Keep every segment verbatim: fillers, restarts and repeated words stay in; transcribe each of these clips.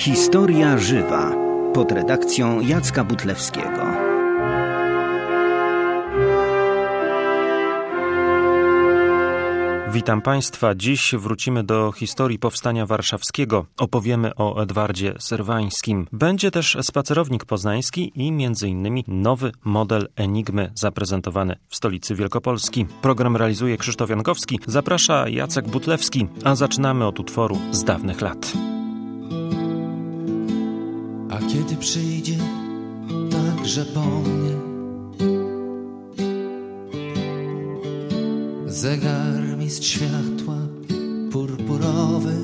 Historia żywa pod redakcją Jacka Butlewskiego. Witam Państwa. Dziś wrócimy do historii Powstania Warszawskiego. Opowiemy o Edwardzie Serwańskim. Będzie też spacerownik poznański i między innymi nowy model Enigmy zaprezentowany w stolicy Wielkopolski. Program realizuje Krzysztof Jankowski. Zaprasza Jacek Butlewski, a zaczynamy od utworu z dawnych lat. A kiedy przyjdzie także po mnie zegarmistrz światła purpurowy,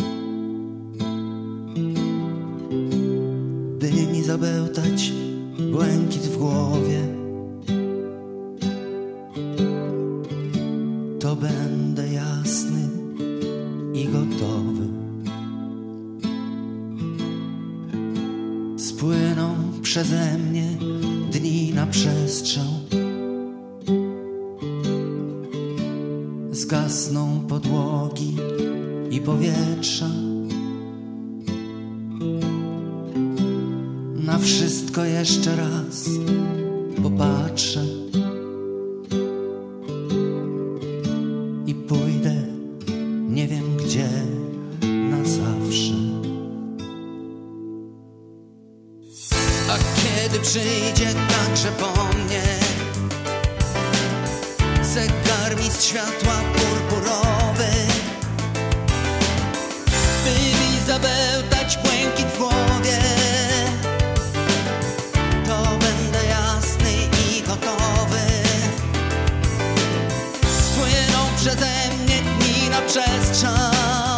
by mi zabełtać błękit w głowie, to będę jasny i gotowy. Spłyną przeze mnie dni na przestrzał, zgasną podłogi i powietrza. Na wszystko jeszcze raz popatrzę i pójdę nie wiem gdzie na zawsze. A kiedy przyjdzie także po mnie zegarmistrz światła purpurowy, by mi zabełtać błękit w głowie, to będę jasny i gotowy. Spłyną przeze mnie dni na przestrzał,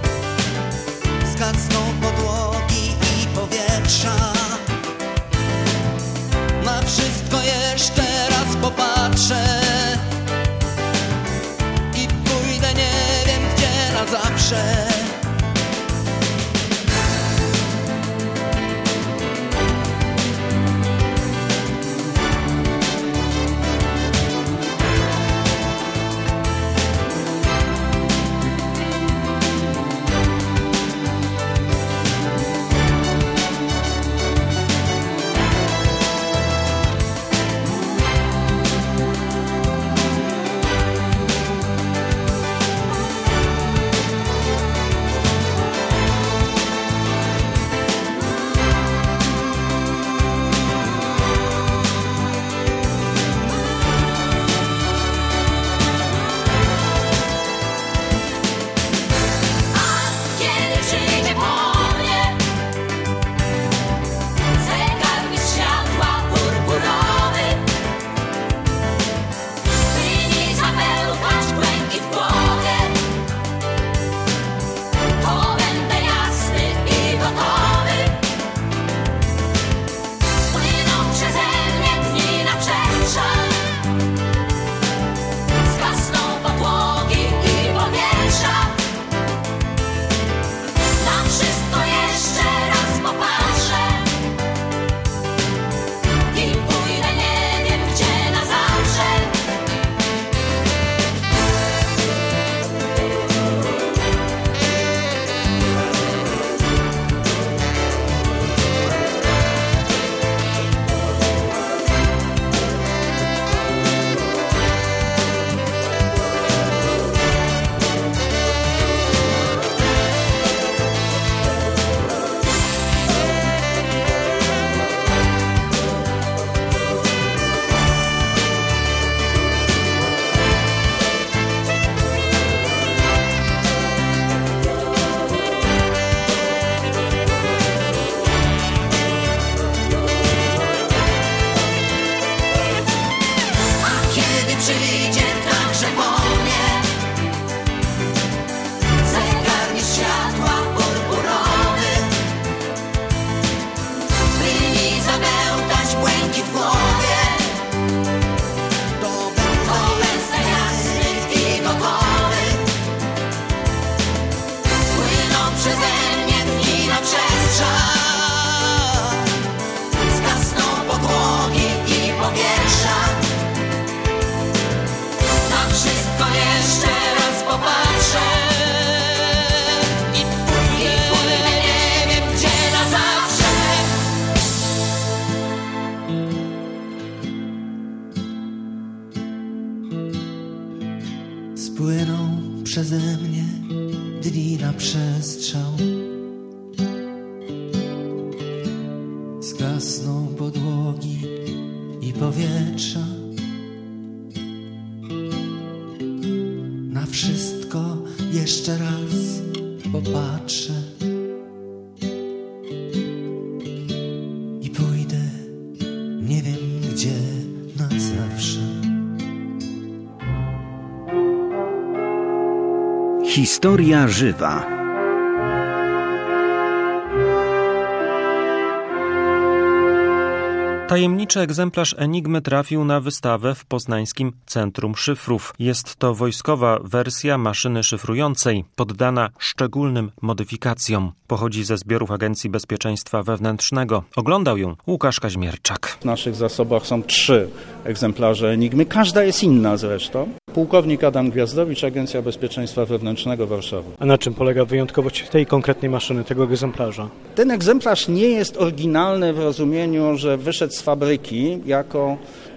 zgasną podłogi i powietrza. Na wszystko przeze mnie dni na przestrzał. Zgasną podłogi i powietrza. Na wszystko jeszcze raz popatrzę i pójdę nie wiem gdzie na zawsze. Historia żywa. Tajemniczy egzemplarz Enigmy trafił na wystawę w Poznańskim Centrum Szyfrów. Jest to wojskowa wersja maszyny szyfrującej, poddana szczególnym modyfikacjom. Pochodzi ze zbiorów Agencji Bezpieczeństwa Wewnętrznego. Oglądał ją Łukasz Kaźmierczak. W naszych zasobach są trzy egzemplarze Enigmy. Każda jest inna zresztą. Pułkownik Adam Gwiazdowicz, Agencja Bezpieczeństwa Wewnętrznego Warszawa. A na czym polega wyjątkowość tej konkretnej maszyny, tego egzemplarza? Ten egzemplarz nie jest oryginalny w rozumieniu, że wyszedł z fabryki jako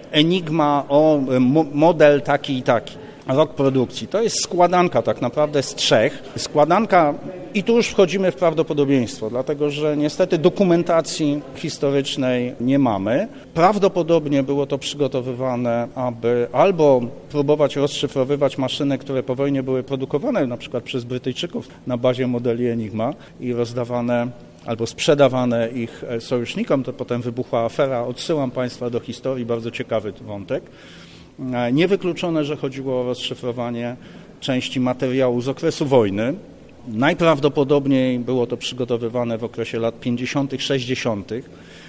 Enigma o model taki i taki. Rok produkcji. To jest składanka tak naprawdę z trzech. Składanka i tu już wchodzimy w prawdopodobieństwo, dlatego że niestety dokumentacji historycznej nie mamy. Prawdopodobnie było to przygotowywane, aby albo próbować rozszyfrowywać maszyny, które po wojnie były produkowane na przykład przez Brytyjczyków na bazie modeli Enigma i rozdawane albo sprzedawane ich sojusznikom, to potem wybuchła afera. Odsyłam Państwa do historii, bardzo ciekawy wątek. Niewykluczone, że chodziło o rozszyfrowanie części materiału z okresu wojny. Najprawdopodobniej było to przygotowywane w okresie lat pięćdziesiątych, sześćdziesiątych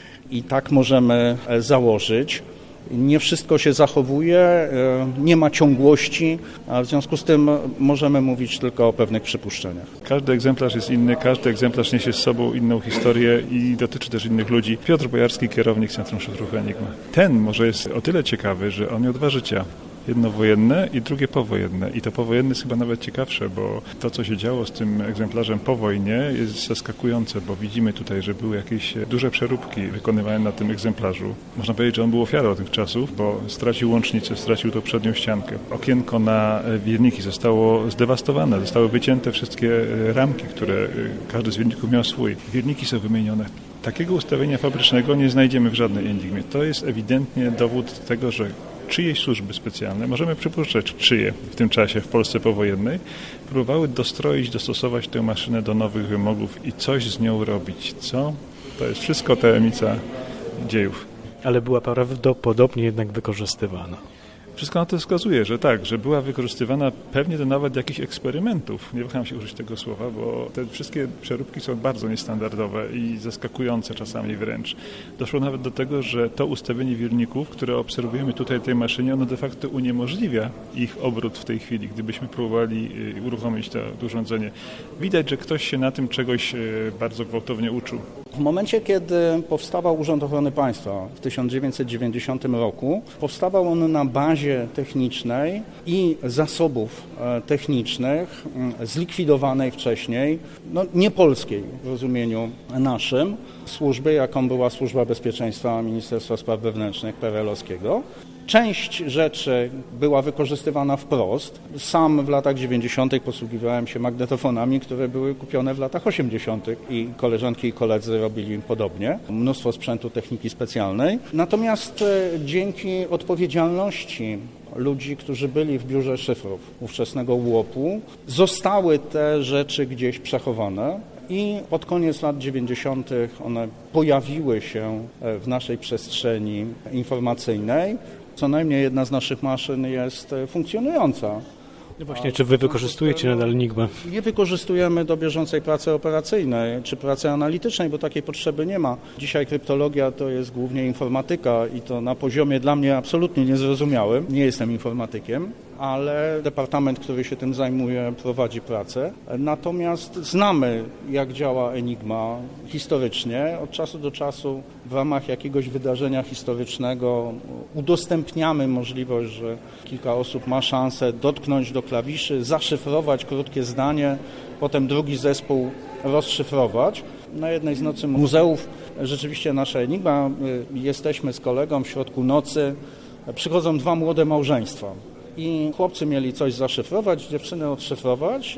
i tak możemy założyć. Nie wszystko się zachowuje, nie ma ciągłości, a w związku z tym możemy mówić tylko o pewnych przypuszczeniach. Każdy egzemplarz jest inny, każdy egzemplarz niesie z sobą inną historię i dotyczy też innych ludzi. Piotr Bojarski, kierownik Centrum Szyfrów Enigma. Ten może jest o tyle ciekawy, że on miał dwa życia. Jedno wojenne i drugie powojenne. I to powojenne jest chyba nawet ciekawsze, bo to, co się działo z tym egzemplarzem po wojnie, jest zaskakujące, bo widzimy tutaj, że były jakieś duże przeróbki wykonywane na tym egzemplarzu. Można powiedzieć, że on był ofiarą tych czasów, bo stracił łącznicę, stracił tą przednią ściankę. Okienko na wierniki zostało zdewastowane, zostały wycięte wszystkie ramki, które każdy z wierników miał swój. Wierniki są wymienione. Takiego ustawienia fabrycznego nie znajdziemy w żadnej Enigmie. To jest ewidentnie dowód tego, że czyjeś służby specjalne, możemy przypuszczać czyje w tym czasie w Polsce powojennej, próbowały dostroić, dostosować tę maszynę do nowych wymogów i coś z nią robić. Co? To jest wszystko tajemnica dziejów. Ale była prawdopodobnie jednak wykorzystywana. Wszystko na to wskazuje, że tak, że była wykorzystywana pewnie do nawet jakichś eksperymentów. Nie waham się użyć tego słowa, bo te wszystkie przeróbki są bardzo niestandardowe i zaskakujące czasami wręcz. Doszło nawet do tego, że to ustawienie wierników, które obserwujemy tutaj w tej maszynie, ono de facto uniemożliwia ich obrót w tej chwili, gdybyśmy próbowali uruchomić to urządzenie. Widać, że ktoś się na tym czegoś bardzo gwałtownie uczył. W momencie, kiedy powstawał Urząd Ochrony Państwa w tysiąc dziewięćset dziewięćdziesiątym roku, powstawał on na bazie technicznej i zasobów technicznych zlikwidowanej wcześniej, no nie polskiej w rozumieniu naszym, służby, jaką była Służba Bezpieczeństwa Ministerstwa Spraw Wewnętrznych P R L-owskiego. Część rzeczy była wykorzystywana wprost. Sam w latach dziewięćdziesiątych posługiwałem się magnetofonami, które były kupione w latach osiemdziesiątych i koleżanki i koledzy robili podobnie. Mnóstwo sprzętu techniki specjalnej. Natomiast dzięki odpowiedzialności ludzi, którzy byli w biurze szyfrów ówczesnego łuopu, zostały te rzeczy gdzieś przechowane. I pod koniec lat dziewięćdziesiątych one pojawiły się w naszej przestrzeni informacyjnej. Co najmniej jedna z naszych maszyn jest funkcjonująca. No właśnie, czy wy wykorzystujecie nadal Enigmę? Nie wykorzystujemy do bieżącej pracy operacyjnej czy pracy analitycznej, bo takiej potrzeby nie ma. Dzisiaj kryptologia to jest głównie informatyka i to na poziomie dla mnie absolutnie niezrozumiałym. Nie jestem informatykiem, ale departament, który się tym zajmuje, prowadzi pracę. Natomiast znamy, jak działa Enigma historycznie. Od czasu do czasu w ramach jakiegoś wydarzenia historycznego udostępniamy możliwość, że kilka osób ma szansę dotknąć do klawiszy, zaszyfrować krótkie zdanie, potem drugi zespół rozszyfrować. Na jednej z nocy muzeów rzeczywiście nasza Enigma, jesteśmy z kolegą w środku nocy, przychodzą dwa młode małżeństwa. i chłopcy mieli coś zaszyfrować, dziewczyny odszyfrować.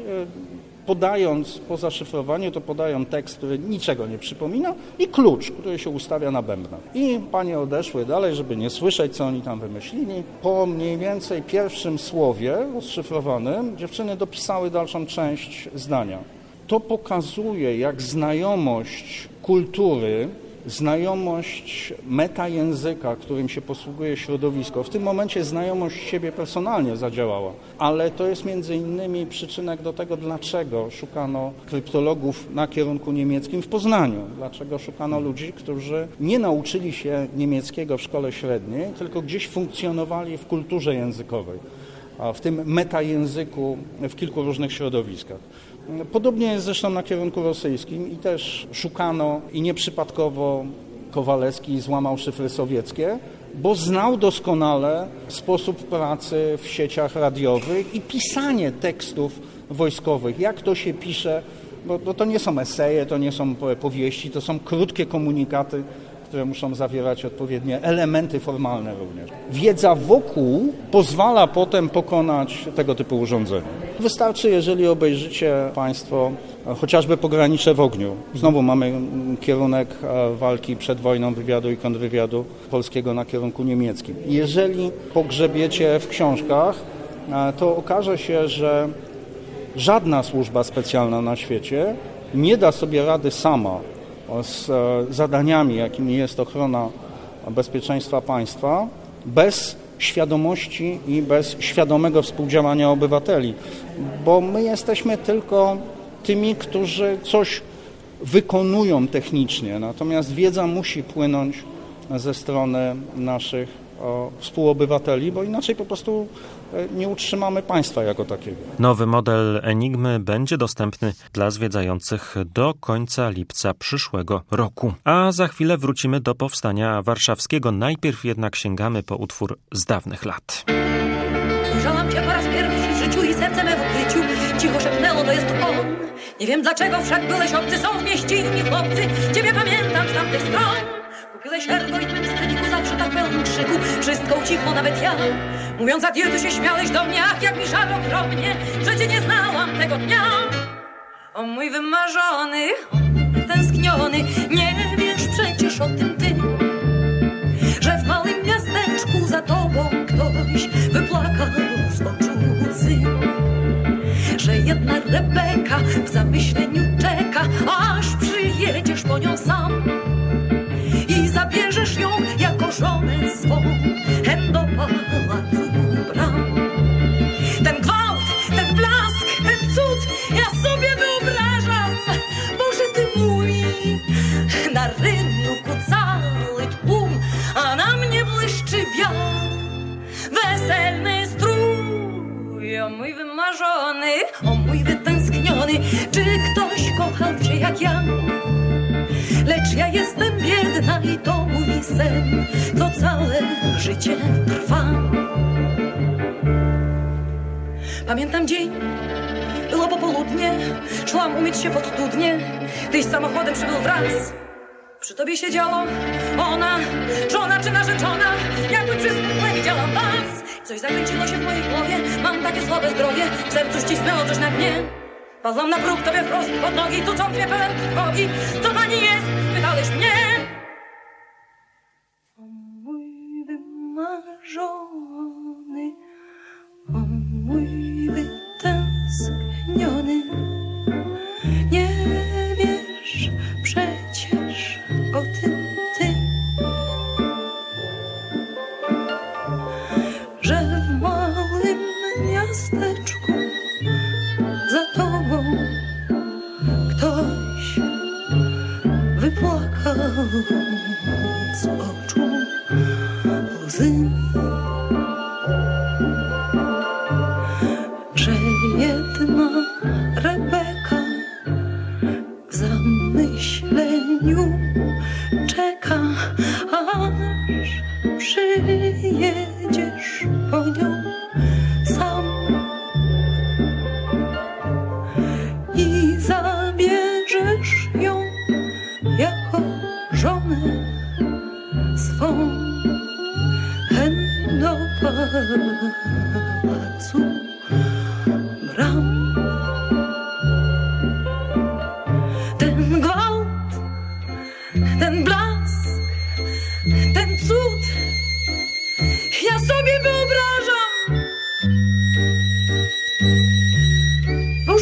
Podając po zaszyfrowaniu, to podają tekst, który niczego nie przypomina i klucz, który się ustawia na bębnach. I panie odeszły dalej, żeby nie słyszeć, co oni tam wymyślili. Po mniej więcej pierwszym słowie rozszyfrowanym dziewczyny dopisały dalszą część zdania. To pokazuje, jak znajomość kultury, znajomość metajęzyka, którym się posługuje środowisko, w tym momencie znajomość siebie personalnie zadziałała. Ale to jest między innymi przyczynek do tego, dlaczego szukano kryptologów na kierunku niemieckim w Poznaniu. Dlaczego szukano ludzi, którzy nie nauczyli się niemieckiego w szkole średniej, tylko gdzieś funkcjonowali w kulturze językowej, a w tym metajęzyku w kilku różnych środowiskach. Podobnie jest zresztą na kierunku rosyjskim i też szukano i nieprzypadkowo Kowalewski złamał szyfry sowieckie, bo znał doskonale sposób pracy w sieciach radiowych i pisanie tekstów wojskowych, jak to się pisze, bo, bo to nie są eseje, to nie są powieści, to są krótkie komunikaty, które muszą zawierać odpowiednie elementy formalne również. Wiedza wokół pozwala potem pokonać tego typu urządzenia. Wystarczy, jeżeli obejrzycie Państwo chociażby Pogranicze w ogniu. Znowu mamy kierunek walki przed wojną wywiadu i kontrwywiadu polskiego na kierunku niemieckim. Jeżeli pogrzebiecie w książkach, to okaże się, że żadna służba specjalna na świecie nie da sobie rady sama z zadaniami, jakimi jest ochrona bezpieczeństwa państwa, bez świadomości i bez świadomego współdziałania obywateli, bo my jesteśmy tylko tymi, którzy coś wykonują technicznie, natomiast wiedza musi płynąć ze strony naszych o, współobywateli, bo inaczej po prostu nie utrzymamy państwa jako takiego. Nowy model Enigmy będzie dostępny dla zwiedzających do końca lipca przyszłego roku. A za chwilę wrócimy do powstania warszawskiego. Najpierw jednak sięgamy po utwór z dawnych lat. Ujrzałam cię po raz pierwszy w życiu i serce me w ukryciu cicho szepnęło, to jest on. Nie wiem dlaczego, wszak byłeś obcy, są w mieście inni chłopcy. Ciebie pamiętam z tamtych stron. Kupiłeś ergo i twym sklepiku zawsze tak pełnym krzyku. Wszystko ucichło, nawet ja. Mówiąc adieu, ty się śmiałeś do mnie. Ach, jak mi żal okropnie, że cię nie znałam tego dnia. O mój wymarzony, o mój tęskniony, nie wiesz przecież o tym ty, że w małym miasteczku za tobą ktoś wypłakał z oczu łzy. Że jedna Rebeka w zamyśleniu czeka, aż przyjedziesz po nią sam i zabierzesz ją jako żonę swą hen do pałacu bram. Ten gwałt, ten blask, ten cud ja sobie wyobrażam. Boże ty mój, na rynku cały tłum, a na mnie błyszczy biał weselny strój. O mój wymarzony, o mój wytęskniony, czy ktoś kochał cię jak ja? Lecz ja jestem biedna i to mój sen, co całe życie trwa. Pamiętam dzień, było popołudnie, szłam umyć się pod studnię, tyś samochodem przybył wraz. Przy tobie siedziała ona, żona czy narzeczona, jakby przez mgłę widziałam was. Coś zakręciło się w mojej głowie, mam takie słabe zdrowie, w sercu ścisnęło coś na dnie. Padłam na próg tobie wprost pod nogi, tu co mnie pełen trwogi. Co pani jest? Spytałeś mnie. O mój wymarzony, o mój wytęskniony, nie wiesz przecież o tym ty, że w małym miasteczku za tobą ktoś wypłakał z oczu łzy. Że jedna Rebeka w zamyśleniu czeka, aż przyjedziesz po nią sam i zabierzesz ją jako żonę swą hen do pałacu.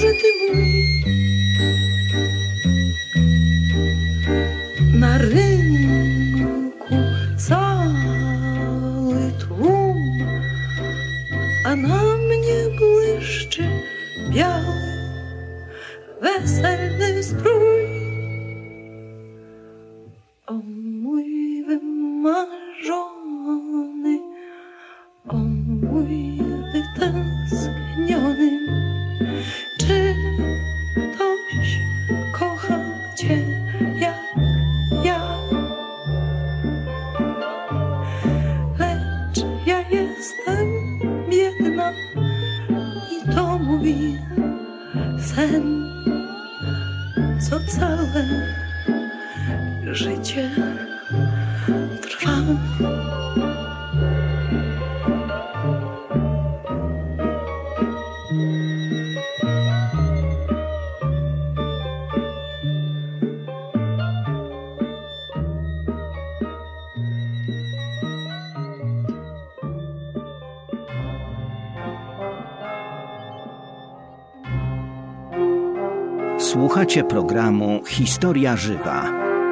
Boże Ty mój. Na rynku cały tłum, a na mnie błyszczy biały, weselny strój. O mój wymarzony, o mój wytęskniony, czy ktoś kocha Cię jak ja? Lecz ja jestem biedna i to mój sen, co całe życie trwa. Słuchacie programu Historia Żywa.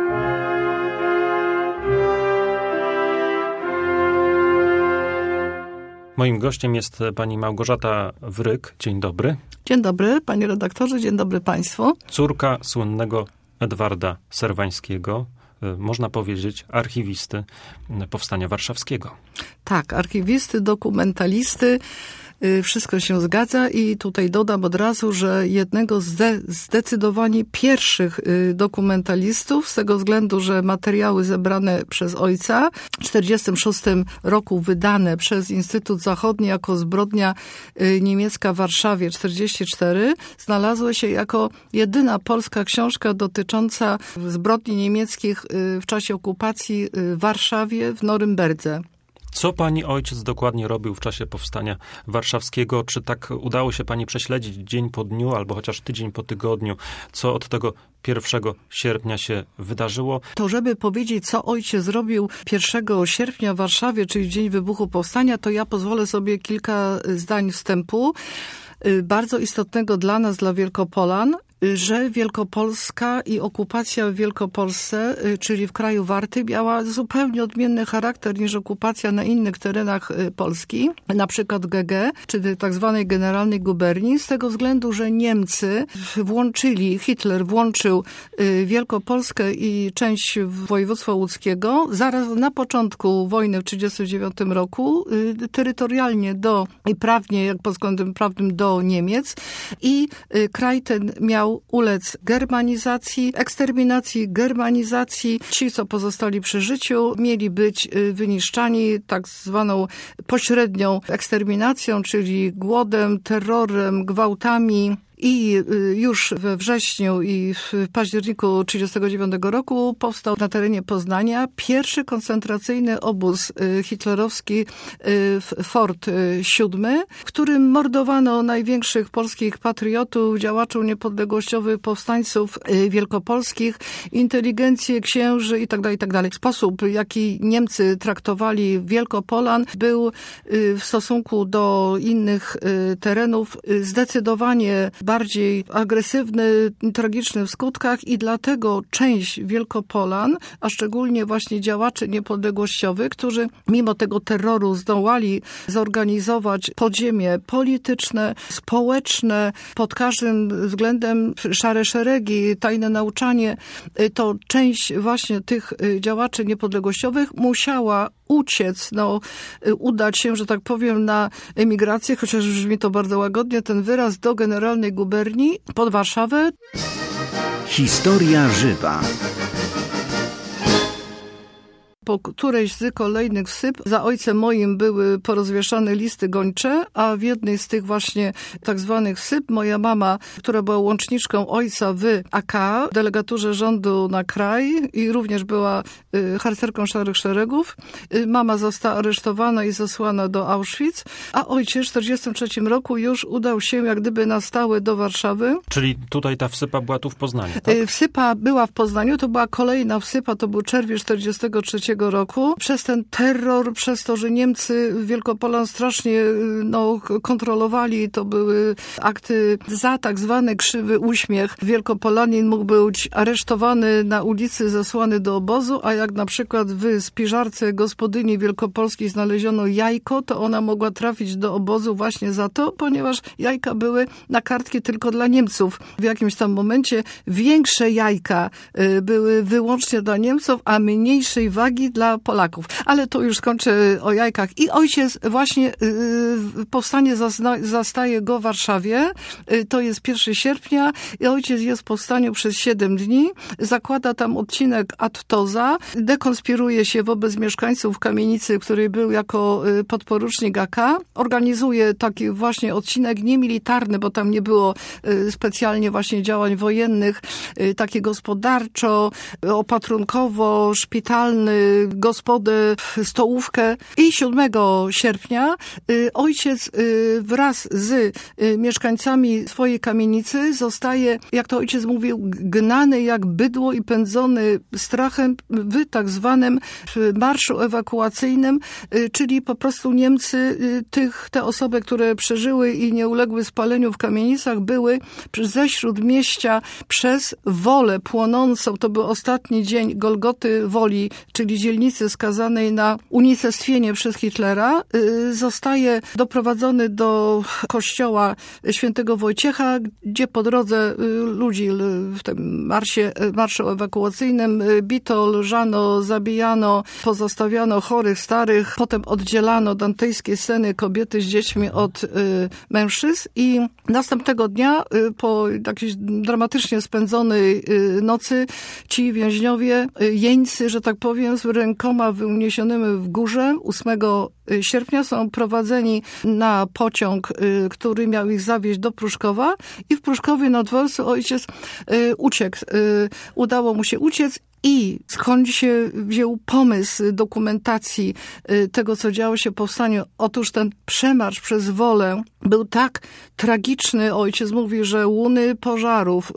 Moim gościem jest pani Małgorzata Wryk. Dzień dobry. Dzień dobry, panie redaktorze, dzień dobry państwu. Córka słynnego Edwarda Serwańskiego, można powiedzieć archiwisty Powstania Warszawskiego. Tak, archiwisty, dokumentalisty. Wszystko się zgadza i tutaj dodam od razu, że jednego z zdecydowanie pierwszych dokumentalistów, z tego względu, że materiały zebrane przez ojca w tysiąc dziewięćset czterdziestym szóstym roku wydane przez Instytut Zachodni jako zbrodnia niemiecka w Warszawie czterdzieści cztery znalazły się jako jedyna polska książka dotycząca zbrodni niemieckich w czasie okupacji w Warszawie, w Norymberdze. Co pani ojciec dokładnie robił w czasie Powstania Warszawskiego? Czy tak udało się pani prześledzić dzień po dniu, albo chociaż tydzień po tygodniu, co od tego pierwszego sierpnia się wydarzyło? To żeby powiedzieć, co ojciec zrobił pierwszego sierpnia w Warszawie, czyli w dzień wybuchu Powstania, to ja pozwolę sobie kilka zdań wstępu, bardzo istotnego dla nas, dla Wielkopolan, że Wielkopolska i okupacja w Wielkopolsce, czyli w kraju Warty, miała zupełnie odmienny charakter niż okupacja na innych terenach Polski, na przykład G G, czy tak zwanej generalnej guberni, z tego względu, że Niemcy włączyli, Hitler włączył Wielkopolskę i część województwa łódzkiego zaraz na początku wojny w tysiąc dziewięćset trzydziestym dziewiątym roku terytorialnie do i prawnie, jak pod względem prawnym do Niemiec i kraj ten miał ulec germanizacji, eksterminacji, germanizacji. Ci, co pozostali przy życiu, mieli być wyniszczani tak zwaną pośrednią eksterminacją, czyli głodem, terrorem, gwałtami. I już we wrześniu i w październiku tysiąc dziewięćset trzydziestego dziewiątego roku powstał na terenie Poznania pierwszy koncentracyjny obóz hitlerowski Fort siódmy, w którym mordowano największych polskich patriotów, działaczów niepodległościowych, powstańców wielkopolskich, inteligencję, księży itd., itd. Sposób, jaki Niemcy traktowali Wielkopolan, był w stosunku do innych terenów zdecydowanie bardziej agresywny, tragiczny w skutkach i dlatego część Wielkopolan, a szczególnie właśnie działaczy niepodległościowych, którzy mimo tego terroru zdołali zorganizować podziemie polityczne, społeczne, pod każdym względem szare szeregi, tajne nauczanie, to część właśnie tych działaczy niepodległościowych musiała uciec, no, udać się, że tak powiem, na emigrację, chociaż brzmi to bardzo łagodnie, ten wyraz, do generalnej guberni pod Warszawę. Historia żywa. Po którejś z kolejnych wsyp za ojcem moim były porozwieszane listy gończe, a w jednej z tych właśnie tak zwanych wsyp moja mama, która była łączniczką ojca w A K, w delegaturze rządu na kraj i również była y, harcerką Szarych Szeregów, y, mama została aresztowana i zesłana do Auschwitz, a ojciec w tysiąc dziewięćset czterdziestym trzecim roku już udał się jak gdyby na stałe do Warszawy. Czyli tutaj ta wsypa była tu w Poznaniu, tak? Y, wsypa była w Poznaniu, to była kolejna wsypa, to był czerwiec czterdziestego trzeciego trzeciego roku. Przez ten terror, przez to, że Niemcy Wielkopolan strasznie no, kontrolowali, to były akty za tak zwany krzywy uśmiech. Wielkopolanin mógł być aresztowany na ulicy, zesłany do obozu, a jak na przykład w spiżarce gospodyni wielkopolskiej znaleziono jajko, to ona mogła trafić do obozu właśnie za to, ponieważ jajka były na kartki tylko dla Niemców. W jakimś tam momencie większe jajka były wyłącznie dla Niemców, a mniejszej wagi dla Polaków. Ale to już skończę o jajkach. I ojciec właśnie powstanie zastaje go w Warszawie. To jest pierwszego sierpnia i ojciec jest w powstaniu przez siedem dni. Zakłada tam odcinek Attoza. Dekonspiruje się wobec mieszkańców kamienicy, który był jako podporucznik A K. Organizuje taki właśnie odcinek niemilitarny, bo tam nie było specjalnie właśnie działań wojennych, takie gospodarczo, opatrunkowo, szpitalny, gospodę, stołówkę. I siódmego sierpnia ojciec wraz z mieszkańcami swojej kamienicy zostaje, jak to ojciec mówił, gnany jak bydło i pędzony strachem w tak zwanym marszu ewakuacyjnym, czyli po prostu Niemcy, tych, te osoby, które przeżyły i nie uległy spaleniu w kamienicach, były ze śródmieścia przez Wolę płonącą. To był ostatni dzień Golgoty Woli, czyli dzielnicy skazanej na unicestwienie przez Hitlera. Zostaje doprowadzony do kościoła świętego Wojciecha, gdzie po drodze ludzi w tym marsie, marszu ewakuacyjnym bito, lżano, zabijano, pozostawiano chorych, starych. Potem oddzielano dantejskie sceny kobiety z dziećmi od y, mężczyzn i następnego dnia y, po jakiejś dramatycznie spędzonej y, nocy ci więźniowie, y, jeńcy, że tak powiem, z rękoma uniesionymi w górze ósmego sierpnia są prowadzeni na pociąg, y, który miał ich zawieźć do Pruszkowa i w Pruszkowie na dworcu ojciec y, uciekł. Y, udało mu się uciec. I skąd się wziął pomysł dokumentacji tego, co działo się w powstaniu? Otóż ten przemarsz przez Wolę był tak tragiczny. Ojciec mówi, że łuny pożarów,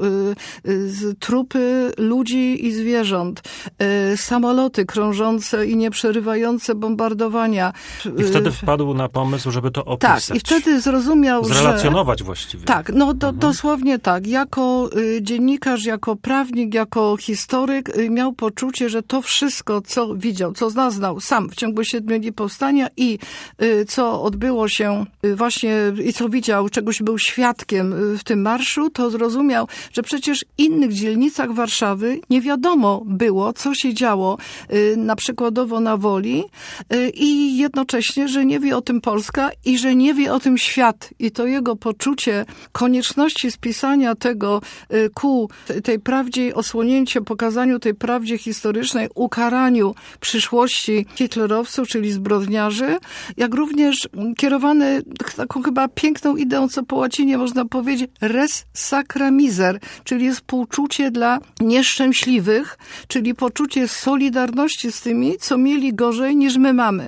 trupy ludzi i zwierząt, samoloty krążące i nieprzerywające bombardowania. I wtedy wpadł na pomysł, żeby to opisać. Tak, i wtedy zrozumiał, Zrelacjonować że... właściwie. Tak, no do, mhm. dosłownie tak. Jako dziennikarz, jako prawnik, jako historyk miał poczucie, że to wszystko, co widział, co znał sam w ciągu siedmiu dni powstania i y, co odbyło się y, właśnie i co widział, czegoś był świadkiem y, w tym marszu, to zrozumiał, że przecież w innych dzielnicach Warszawy nie wiadomo było, co się działo y, na przykładowo na Woli y, i jednocześnie, że nie wie o tym Polska i że nie wie o tym świat. I to jego poczucie konieczności spisania tego y, ku tej prawdzie, osłonięcie, pokazaniu tej prawdzie historycznej, ukaraniu przyszłości hitlerowców, czyli zbrodniarzy, jak również kierowany taką chyba piękną ideą, co po łacinie można powiedzieć, res sacra miser, czyli współczucie dla nieszczęśliwych, czyli poczucie solidarności z tymi, co mieli gorzej niż my mamy.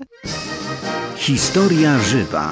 Historia żywa.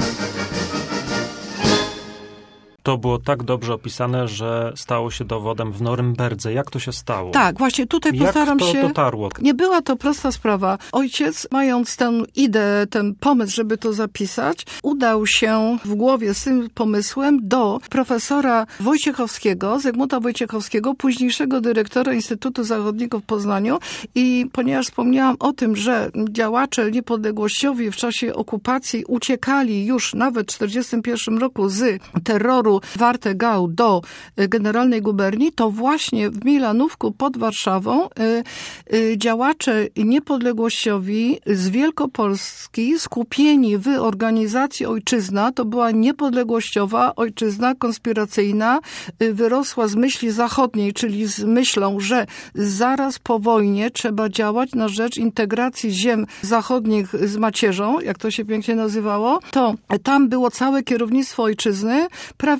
To było tak dobrze opisane, że stało się dowodem w Norymberdze. Jak to się stało? Tak, właśnie tutaj Jak postaram to się... dotarło? Nie była to prosta sprawa. Ojciec, mając tę ideę, ten pomysł, żeby to zapisać, udał się w głowie z tym pomysłem do profesora Wojciechowskiego, Zygmunta Wojciechowskiego, późniejszego dyrektora Instytutu Zachodniego w Poznaniu i ponieważ wspomniałam o tym, że działacze niepodległościowi w czasie okupacji uciekali już nawet w czterdziestym pierwszym roku z terroru Wartegau do Generalnej Guberni, to właśnie w Milanówku pod Warszawą y, y, działacze niepodległościowi z Wielkopolski skupieni w organizacji Ojczyzna, to była niepodległościowa ojczyzna konspiracyjna, y, wyrosła z myśli zachodniej, czyli z myślą, że zaraz po wojnie trzeba działać na rzecz integracji ziem zachodnich z macierzą, jak to się pięknie nazywało, to tam było całe kierownictwo Ojczyzny, prawnicy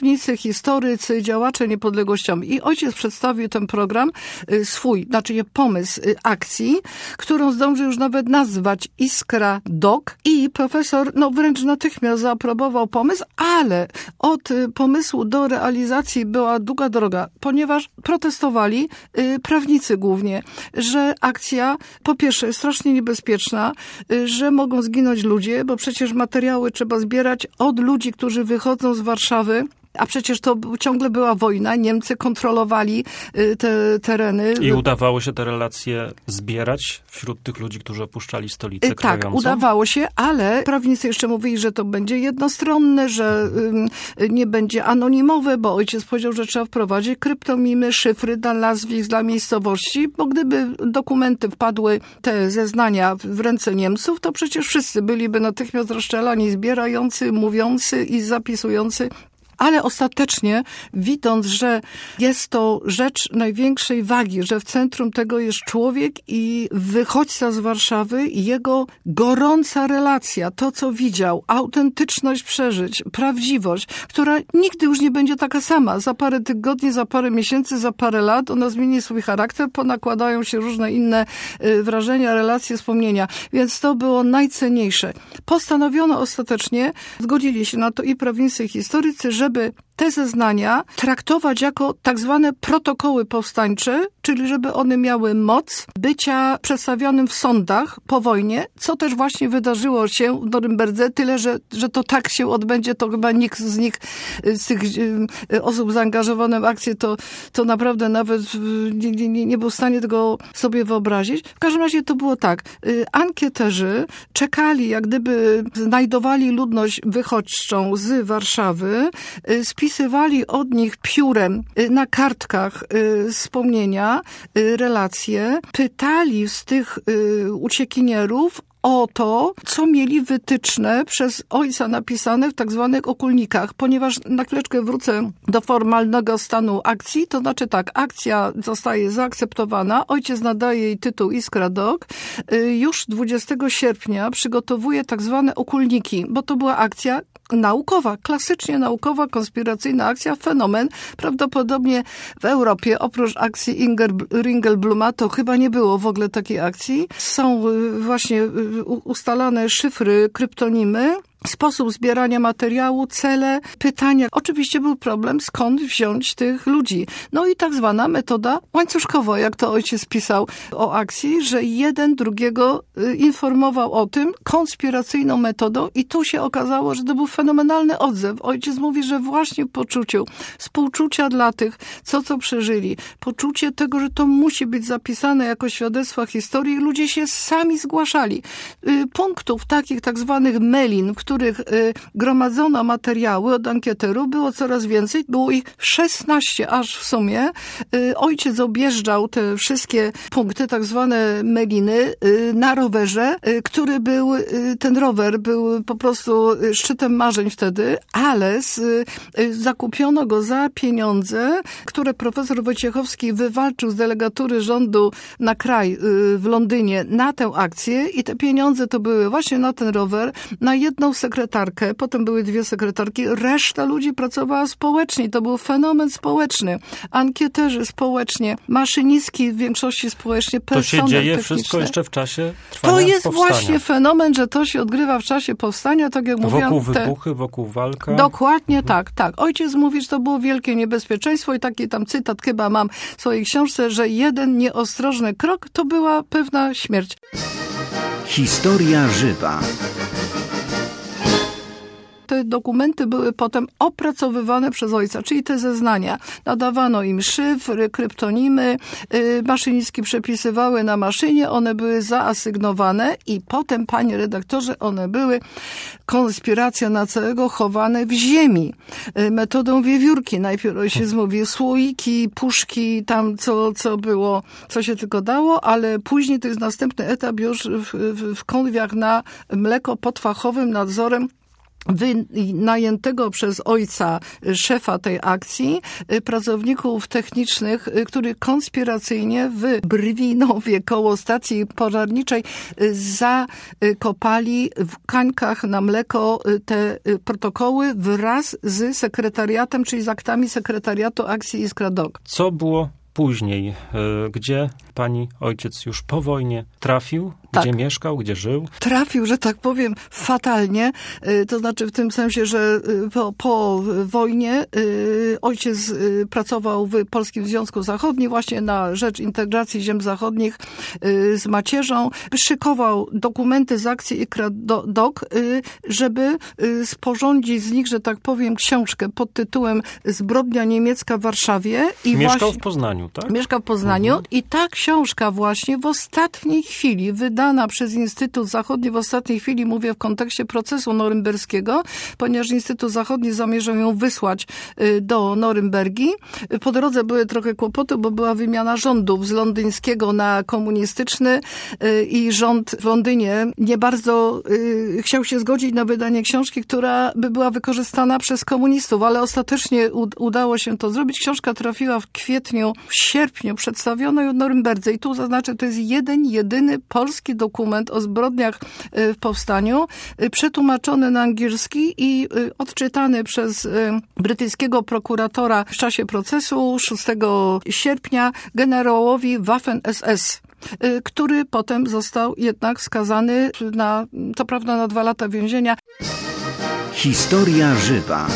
prawnicy, historycy, działacze niepodległościowi. I ojciec przedstawił ten program swój, znaczy nie pomysł akcji, którą zdążył już nawet nazwać Iskra Dok i profesor no wręcz natychmiast zaaprobował pomysł, ale od pomysłu do realizacji była długa droga, ponieważ protestowali prawnicy głównie, że akcja po pierwsze jest strasznie niebezpieczna, że mogą zginąć ludzie, bo przecież materiały trzeba zbierać od ludzi, którzy wychodzą z Warszawy. A przecież to ciągle była wojna, Niemcy kontrolowali te tereny. I udawało się te relacje zbierać wśród tych ludzi, którzy opuszczali stolicę tak, krającą? Tak, udawało się, ale prawnicy jeszcze mówili, że to będzie jednostronne, że nie będzie anonimowe, bo ojciec powiedział, że trzeba wprowadzić kryptonimy, szyfry dla nazwisk, dla miejscowości, bo gdyby dokumenty wpadły, te zeznania w ręce Niemców, to przecież wszyscy byliby natychmiast rozstrzelani, zbierający, mówiący i zapisujący. Ale ostatecznie, widząc, że jest to rzecz największej wagi, że w centrum tego jest człowiek i wychodźca z Warszawy i jego gorąca relacja, to co widział, autentyczność przeżyć, prawdziwość, która nigdy już nie będzie taka sama. Za parę tygodni, za parę miesięcy, za parę lat ona zmieni swój charakter, ponakładają się różne inne wrażenia, relacje, wspomnienia. Więc to było najcenniejsze. Postanowiono ostatecznie, zgodzili się na to i prawnicy, i historycy, że żeby te zeznania traktować jako tak zwane protokoły powstańcze, czyli żeby one miały moc bycia przedstawionym w sądach po wojnie, co też właśnie wydarzyło się w Norymberdze, tyle, że, że to tak się odbędzie, to chyba nikt z nich, z tych osób zaangażowanych w akcję, to, to naprawdę nawet nie, nie, nie był w stanie tego sobie wyobrazić. W każdym razie to było tak, ankieterzy czekali, jak gdyby znajdowali ludność wychodźczą z Warszawy, spisywali od nich piórem na kartkach wspomnienia, relacje, pytali z tych uciekinierów o to, co mieli wytyczne przez ojca napisane w tak zwanych okulnikach, ponieważ na chwileczkę wrócę do formalnego stanu akcji, to znaczy tak, akcja zostaje zaakceptowana, ojciec nadaje jej tytuł Iskra Dok, już dwudziestego sierpnia przygotowuje tak zwane okulniki, bo to była akcja naukowa, klasycznie naukowa, konspiracyjna akcja, fenomen. Prawdopodobnie w Europie oprócz akcji Inger Ringelbluma to chyba nie było w ogóle takiej akcji. Są właśnie ustalane szyfry, kryptonimy, sposób zbierania materiału, cele, pytania. Oczywiście był problem, skąd wziąć tych ludzi. No i tak zwana metoda łańcuszkowa, jak to ojciec pisał o akcji, że jeden drugiego informował o tym konspiracyjną metodą i tu się okazało, że to był fenomenalny odzew. Ojciec mówi, że właśnie w poczuciu współczucia dla tych, co co przeżyli, poczucie tego, że to musi być zapisane jako świadectwa historii, ludzie się sami zgłaszali. Punktów takich tak zwanych melin, w których gromadzono materiały od ankieterów, było coraz więcej. Było ich szesnaście aż w sumie. Ojciec objeżdżał te wszystkie punkty, tak zwane meliny, na rowerze, który był, ten rower był po prostu szczytem marzeń wtedy, ale z, zakupiono go za pieniądze, które profesor Wojciechowski wywalczył z delegatury rządu na kraj w Londynie na tę akcję i te pieniądze to były właśnie na ten rower, na jedną sekretarkę, potem były dwie sekretarki, reszta ludzi pracowała społecznie, to był fenomen społeczny. Ankieterzy społecznie, maszynistki w większości społecznie, personel To się dzieje techniczny. Wszystko jeszcze w czasie trwania To jest powstania. właśnie fenomen, że to się odgrywa w czasie powstania, tak jak mówiłam. Wokół te... wybuchy, wokół walka. Dokładnie tak, tak. Ojciec mówi, że to było wielkie niebezpieczeństwo i taki tam cytat chyba mam w swojej książce, że jeden nieostrożny krok to była pewna śmierć. Historia żywa. Te dokumenty były potem opracowywane przez ojca, czyli te zeznania. Nadawano im szyfry, kryptonimy, yy, maszynistki przepisywały na maszynie, one były zaasygnowane i potem, panie redaktorze, one były, konspiracja na całego, chowane w ziemi. Yy, metodą wiewiórki. Najpierw ojciec mówił słoiki, puszki, tam co, co było, co się tylko dało, ale później to jest następny etap już w, w, w konwiach na mleko pod fachowym nadzorem wynajętego przez ojca szefa tej akcji, pracowników technicznych, którzy konspiracyjnie w Brwinowie koło stacji pożarniczej zakopali w kańkach na mleko te protokoły wraz z sekretariatem, czyli z aktami sekretariatu akcji Iskra Dog. Co było później? Gdzie pani ojciec już po wojnie trafił? Gdzie tak. mieszkał? Gdzie żył? Trafił, że tak powiem, fatalnie. To znaczy w tym sensie, że po, po wojnie ojciec pracował w Polskim Związku Zachodnim właśnie na rzecz integracji ziem zachodnich z macierzą. Szykował dokumenty z akcji Iskra Dog, żeby sporządzić z nich, że tak powiem, książkę pod tytułem Zbrodnia niemiecka w Warszawie. I Mieszkał właśnie, w Poznaniu, tak? Mieszkał w Poznaniu mhm. i ta książka właśnie w ostatniej chwili wydana przez Instytut Zachodni, w ostatniej chwili mówię w kontekście procesu norymberskiego, ponieważ Instytut Zachodni zamierzał ją wysłać do Norymbergi. Po drodze były trochę kłopoty, bo była wymiana rządów z londyńskiego na komunistyczny i rząd w Londynie nie bardzo chciał się zgodzić na wydanie książki, która by była wykorzystana przez komunistów, ale ostatecznie udało się to zrobić. Książka trafiła w kwietniu, w sierpniu przedstawiono ją w Norymberdze i tu zaznaczę, to jest jeden, jedyny polski dokument o zbrodniach w powstaniu, przetłumaczony na angielski i odczytany przez brytyjskiego prokuratora w czasie procesu szóstego sierpnia generałowi Waffen-S S, który potem został jednak skazany na, co prawda na dwa lata więzienia. Historia żywa.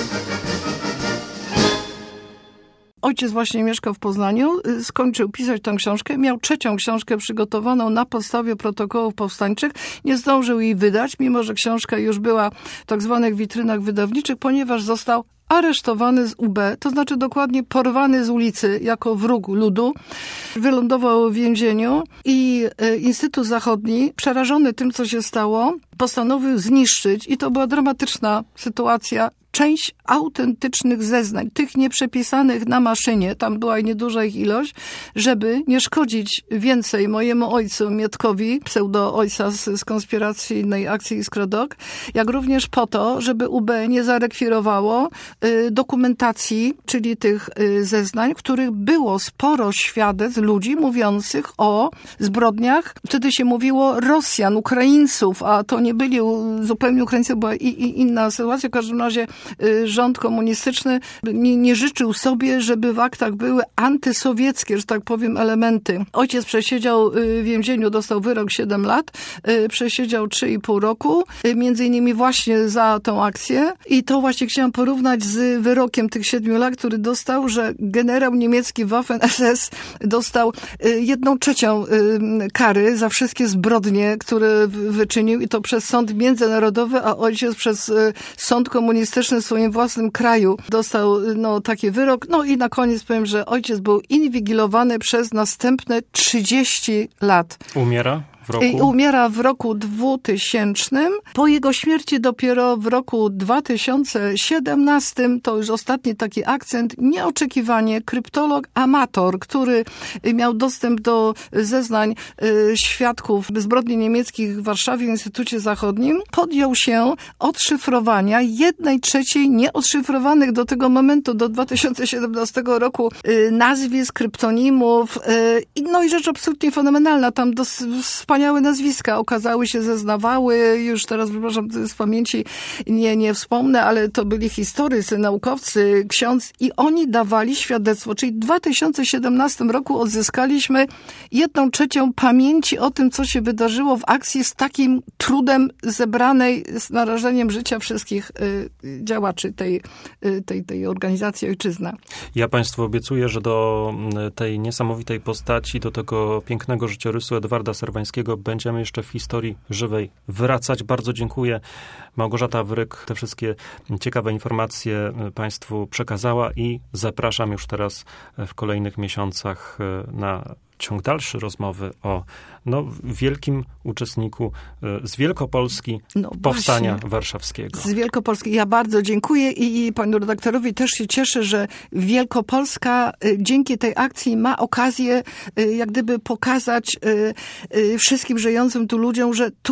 Ojciec właśnie mieszkał w Poznaniu, skończył pisać tę książkę, miał trzecią książkę przygotowaną na podstawie protokołów powstańczych. Nie zdążył jej wydać, mimo że książka już była w tak zwanych witrynach wydawniczych, ponieważ został aresztowany z U B, to znaczy dokładnie porwany z ulicy jako wróg ludu. Wylądował w więzieniu i Instytut Zachodni, przerażony tym, co się stało, postanowił zniszczyć, i to była dramatyczna sytuacja, część autentycznych zeznań, tych nieprzepisanych na maszynie, tam była i nieduża ich ilość, żeby nie szkodzić więcej mojemu ojcu Mietkowi, pseudo ojca z, z konspiracyjnej akcji Iskra Dog, jak również po to, żeby U B nie zarekwirowało y, dokumentacji, czyli tych y, zeznań, w których było sporo świadectw ludzi mówiących o zbrodniach. Wtedy się mówiło Rosjan, Ukraińców, a to nie byli zupełnie Ukraińcy, była i, i inna sytuacja. W każdym razie rząd komunistyczny nie, nie życzył sobie, żeby w aktach były antysowieckie, że tak powiem, elementy. Ojciec przesiedział w więzieniu, dostał wyrok siedem lat, przesiedział trzy i pół roku, między innymi właśnie za tą akcję. I to właśnie chciałam porównać z wyrokiem tych siedmiu lat, który dostał, że generał niemiecki Waffen-S S dostał jedną trzecią kary za wszystkie zbrodnie, które wyczynił, i to przez sąd międzynarodowy, a ojciec przez sąd komunistyczny w swoim własnym kraju dostał no, taki wyrok. No i na koniec powiem, że ojciec był inwigilowany przez następne trzydzieści lat. Umiera w roku? I umiera w roku dwutysięcznym. Po jego śmierci dopiero w roku dwa tysiące siedemnastym, to już ostatni taki akcent, nieoczekiwanie kryptolog amator, który miał dostęp do zeznań y, świadków zbrodni niemieckich w Warszawie w Instytucie Zachodnim, podjął się odszyfrowania jednej trzeciej nieodszyfrowanych do tego momentu, do dwa tysiące siedemnastego roku y, nazwisk, kryptonimów. Y, no i rzecz absolutnie fenomenalna. Tam dos, wspaniałe nazwiska okazały się, zeznawały. Już teraz, przepraszam, z pamięci nie, nie wspomnę, ale to byli historycy, naukowcy, ksiądz, i oni dawali świadectwo. Czyli w dwa tysiące siedemnastym roku odzyskaliśmy jedną trzecią pamięci o tym, co się wydarzyło w akcji z takim trudem zebranej, z narażeniem życia wszystkich y, działaczy tej, y, tej, tej organizacji Ojczyzna. Ja państwu obiecuję, że do tej niesamowitej postaci, do tego pięknego życiorysu Edwarda Serwańskiego będziemy jeszcze w historii żywej wracać. Bardzo dziękuję. Małgorzata Wryk te wszystkie ciekawe informacje państwu przekazała i zapraszam już teraz w kolejnych miesiącach na ciąg dalszy rozmowy o no, wielkim uczestniku z Wielkopolski no, powstania właśnie. warszawskiego. Z Wielkopolski. Ja bardzo dziękuję i, i panu redaktorowi też się cieszę, że Wielkopolska dzięki tej akcji ma okazję jak gdyby pokazać wszystkim żyjącym tu ludziom, że tu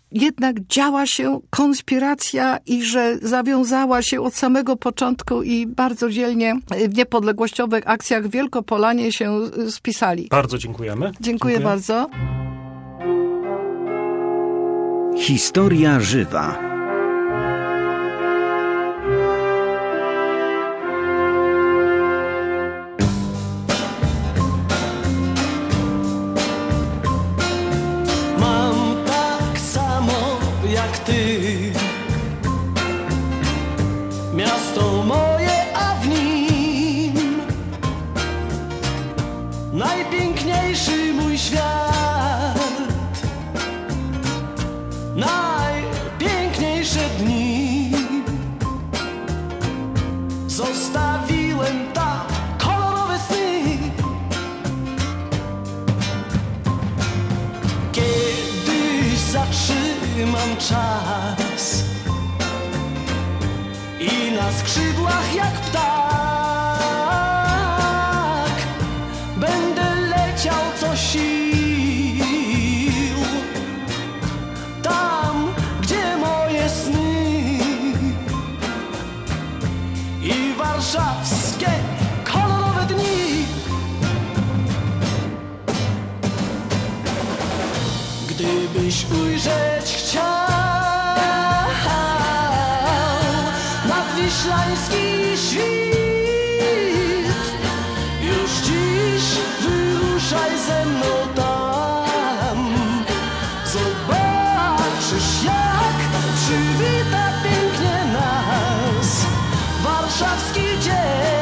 jednak działa się konspiracja i że zawiązała się od samego początku i bardzo dzielnie w niepodległościowych akcjach w Wielkopolanie się spisali. Bardzo dziękujemy. Dziękuję, Dziękuję. bardzo. Historia żywa. Jak ty, miasto moje, a w nim najpiękniejszy mój świat, najpiękniejsze dni zostawiłem tam, kolorowe sny. Kiedyś zatrzymam czas i na skrzydłach jak ptak będę leciał co sił tam, gdzie moje sny i warszawskie kolorowe dni. Gdybyś ujrzeć chciał nadwiślański świt, już dziś wyruszaj ze mną tam. Zobaczysz, jak przywita pięknie nas warszawski dzień.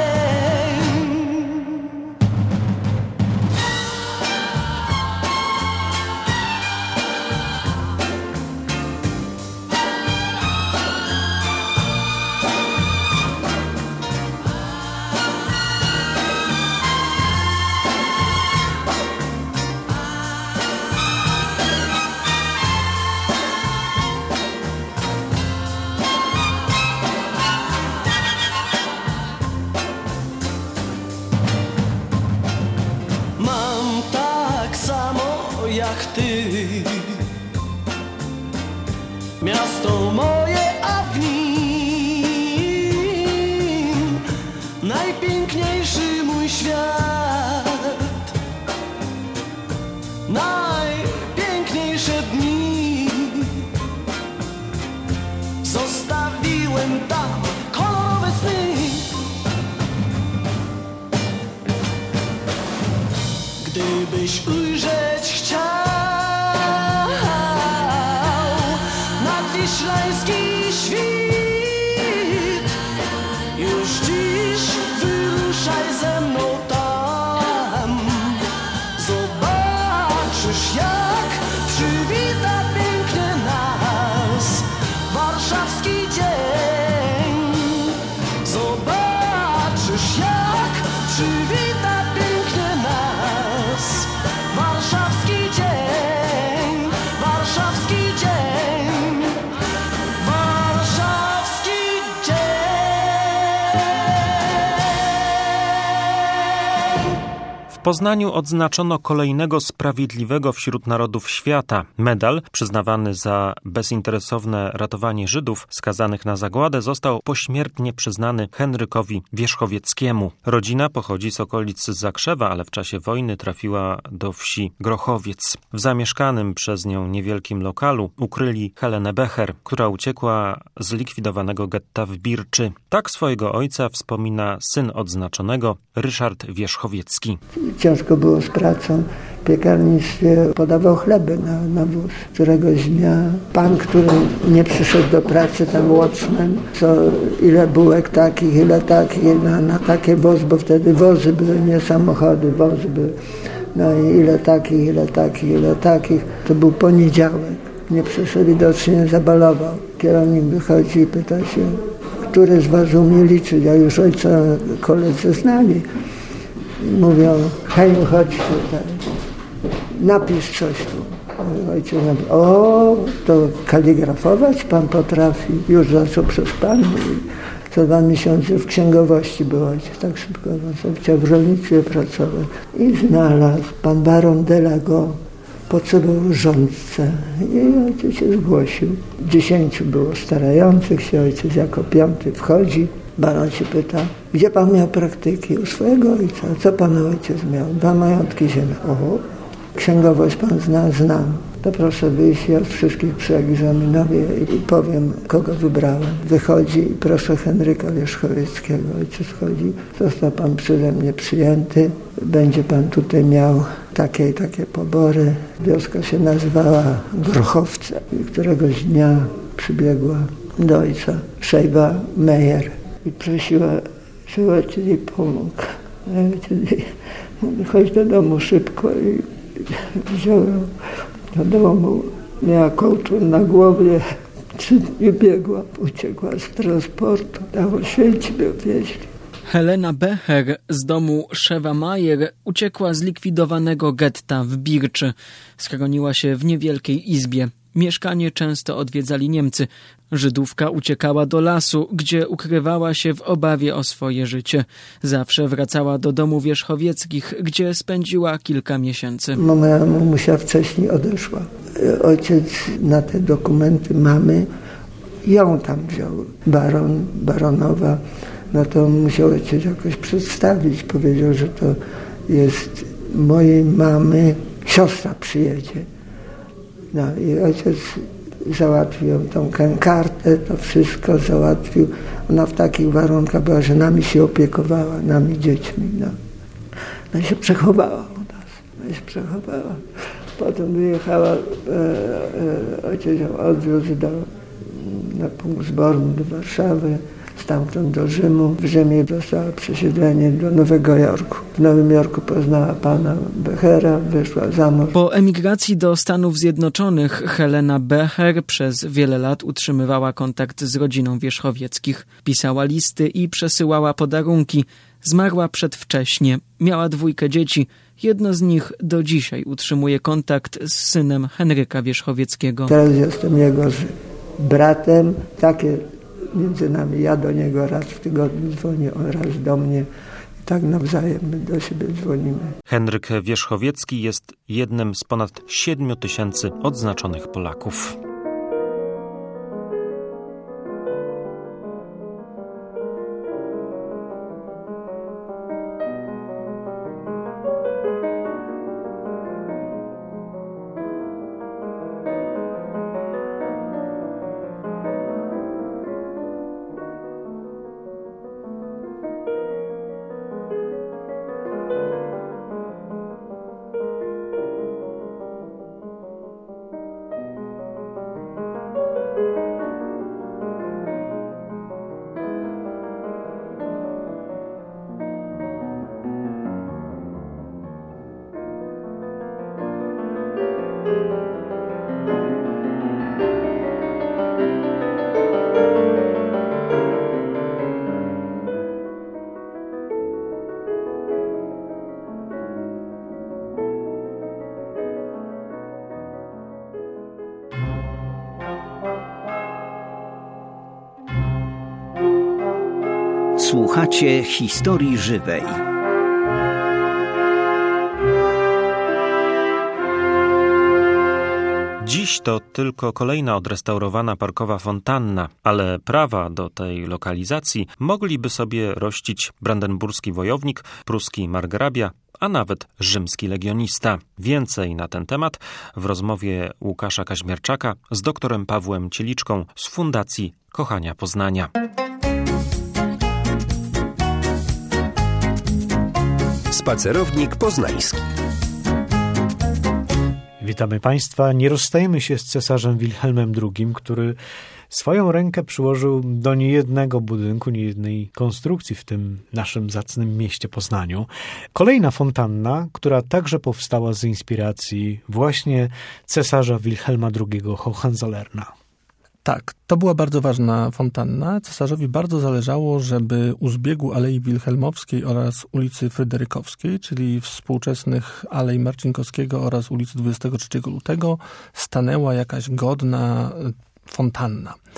Jak ty, miasto moje, a w nim najpiękniejszy mój świat, najpiękniejsze dni zostawiłem tam, kolorowe sny. Gdybyś ujrzeć chciał nadwiślański świt, już dziś wyruszaj ze mną tam. Zobaczysz, jak przywita pięknie nas warszawski dzień. Zobaczysz, jak przywita pięknie nas warszawski dzień, warszawski dzień, warszawski dzień. W Poznaniu odznaczono kolejnego sprawiedliwego wśród narodów świata. Medal, przyznawany za bezinteresowne ratowanie Żydów skazanych na zagładę, został pośmiertnie przyznany Henrykowi Wierzchowieckiemu. Rodzina pochodzi z okolic Zakrzewa, ale w czasie wojny trafiła do wsi Grochowiec. W zamieszkanym przez nią niewielkim lokalu ukryli Helenę Becher, która uciekła z likwidowanego getta w Birczy. Tak swojego ojca wspomina syn odznaczonego, Ryszard Wierzchowiecki. Ciężko było z pracą. W piekarnictwie podawał chleby na, na wóz. Któregoś dnia pan, który nie przyszedł do pracy, ten watchman, co ile bułek takich, ile takich, na, na takie woz, bo wtedy wozy były, nie samochody, wozy były. No i ile takich, ile takich, ile takich. To był poniedziałek. Nie przyszedł, widocznie zabalował. Kierownik wychodzi i pyta się, który z was umie liczyć, a już ojca koledzy znali. Mówią, hej, chodź tutaj, napisz coś tu. Ojciec mówi, o, to kaligrafować pan potrafi. Już zaczął przez pan. Co dwa miesiące w księgowości był ojciec, tak szybko chciał w rolnictwie pracować. I znalazł pan baron Delago, potrzebował rządcę i ojciec się zgłosił. Dziesięciu było starających się, ojciec jako piąty wchodzi. Baron się pyta, gdzie pan miał praktyki? U swojego ojca. Co pana ojciec miał? Dwa majątki ziemi. Oho, księgowość pan zna? Znam. To proszę wyjść, ja wszystkich przeegzaminuję i powiem, kogo wybrałem. Wychodzi i proszę Henryka Wierzchowieckiego. Ojciec chodzi, został pan przeze mnie przyjęty, będzie pan tutaj miał takie i takie pobory. Wioska się nazywała Grochowce. I któregoś dnia przybiegła do ojca Szejba Mejer i prosiła, żeby ojciec jej pomógł. A ojciec jej mówi, chodź do domu szybko i wziął ją do domu. Miała kołczur na głowie, trzy dni biegła, uciekła z transportu, dało święci ją wieźli. Helena Becher z domu Szewa Majer uciekła z likwidowanego getta w Birczy. Schroniła się w niewielkiej izbie. Mieszkanie często odwiedzali Niemcy. Żydówka uciekała do lasu, gdzie ukrywała się w obawie o swoje życie. Zawsze wracała do domu Wierzchowieckich, gdzie spędziła kilka miesięcy. Moja mamusia wcześniej odeszła. Ojciec na te dokumenty mamy ją tam wziął. Baron, baronowa, no to musiał ojciec jakoś przedstawić. Powiedział, że to jest mojej mamy siostra przyjedzie. No i ojciec załatwił tą kartę, to wszystko załatwił. Ona w takich warunkach była, że nami się opiekowała, nami dziećmi. No, no i się przechowała u nas. No i się przechowała. Potem wyjechała, e, e, ojciec ją odwiózł do, na punkt zborny do Warszawy, stamtąd do Rzymu. W Rzymie dostała przesiedlenie do Nowego Jorku. W Nowym Jorku poznała pana Bechera, wyszła za mąż. Po emigracji do Stanów Zjednoczonych Helena Becher przez wiele lat utrzymywała kontakt z rodziną Wierzchowieckich. Pisała listy i przesyłała podarunki. Zmarła przedwcześnie. Miała dwójkę dzieci. Jedno z nich do dzisiaj utrzymuje kontakt z synem Henryka Wierzchowieckiego. Teraz jestem jego bratem. Takie między nami, ja do niego raz w tygodniu dzwonię, on raz do mnie. I tak nawzajem my do siebie dzwonimy. Henryk Wierzchowiecki jest jednym z ponad siedmiu tysięcy odznaczonych Polaków. Słuchacie historii żywej. Dziś to tylko kolejna odrestaurowana parkowa fontanna, ale prawa do tej lokalizacji mogliby sobie rościć brandenburski wojownik, pruski margrabia, a nawet rzymski legionista. Więcej na ten temat w rozmowie Łukasza Kaźmierczaka z doktorem Pawłem Cieliczką z Fundacji Kochania Poznania. Spacerownik poznański. Witamy Państwa. Nie rozstajemy się z cesarzem Wilhelmem drugim, który swoją rękę przyłożył do niejednego budynku, niejednej konstrukcji w tym naszym zacnym mieście Poznaniu. Kolejna fontanna, która także powstała z inspiracji właśnie cesarza Wilhelma drugiego Hohenzollerna. Tak, to była bardzo ważna fontanna. Cesarzowi bardzo zależało, żeby u zbiegu Alei Wilhelmowskiej oraz ulicy Fryderykowskiej, czyli współczesnych Alei Marcinkowskiego oraz ulicy dwudziestego trzeciego lutego, stanęła jakaś godna fontanna.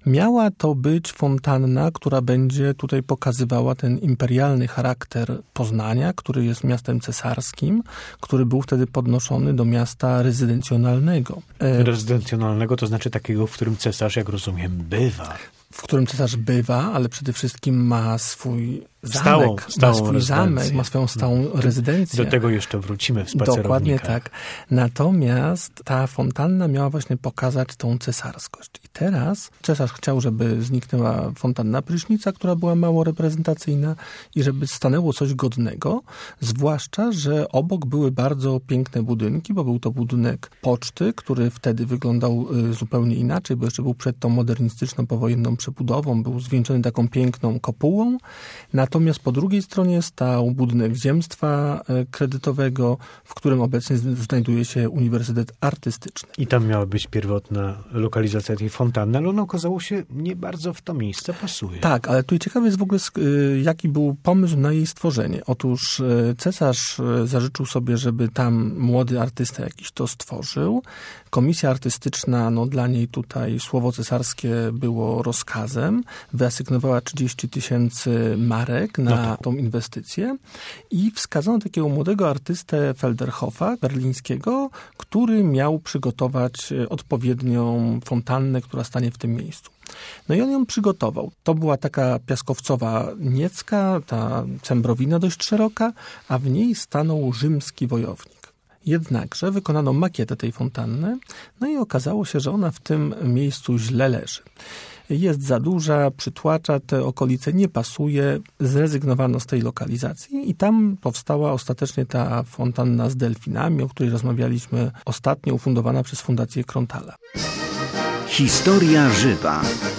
Miała to być fontanna, która będzie tutaj pokazywała ten imperialny charakter Poznania, który jest miastem cesarskim, który był wtedy podnoszony do miasta rezydencjonalnego. Rezydencjonalnego to znaczy takiego, w którym cesarz, jak rozumiem, bywa. W którym cesarz bywa, ale przede wszystkim ma swój zamek, stałą, stałą ma swój zamek, ma swoją stałą rezydencję. Do tego jeszcze wrócimy w spacerownikach. Dokładnie tak. Natomiast ta fontanna miała właśnie pokazać tą cesarskość. I teraz cesarz chciał, żeby zniknęła fontanna prysznica, która była mało reprezentacyjna i żeby stanęło coś godnego, zwłaszcza, że obok były bardzo piękne budynki, bo był to budynek poczty, który wtedy wyglądał zupełnie inaczej, bo jeszcze był przed tą modernistyczną, powojenną przebudową, był zwieńczony taką piękną kopułą. Natomiast po drugiej stronie stał budynek ziemstwa kredytowego, w którym obecnie znajduje się Uniwersytet Artystyczny. I tam miała być pierwotna lokalizacja tej fontanny, ale ona okazało się nie bardzo w to miejsce pasuje. Tak, ale tu ciekawe jest w ogóle, jaki był pomysł na jej stworzenie. Otóż cesarz zażyczył sobie, żeby tam młody artysta jakiś to stworzył. Komisja artystyczna, no dla niej tutaj słowo cesarskie było rozkazem. Wyasygnowała trzydzieści tysięcy marek na no tak. tą inwestycję i wskazano takiego młodego artystę Felderhofa, berlińskiego, który miał przygotować odpowiednią fontannę, która stanie w tym miejscu. No i on ją przygotował. To była taka piaskowcowa niecka, ta cembrowina dość szeroka, a w niej stanął rzymski wojownik. Jednakże wykonano makietę tej fontanny, no i okazało się, że ona w tym miejscu źle leży. Jest za duża, przytłacza te okolice, nie pasuje, zrezygnowano z tej lokalizacji i tam powstała ostatecznie ta fontanna z delfinami, o której rozmawialiśmy ostatnio, ufundowana przez Fundację Kronthala. Historia żywa.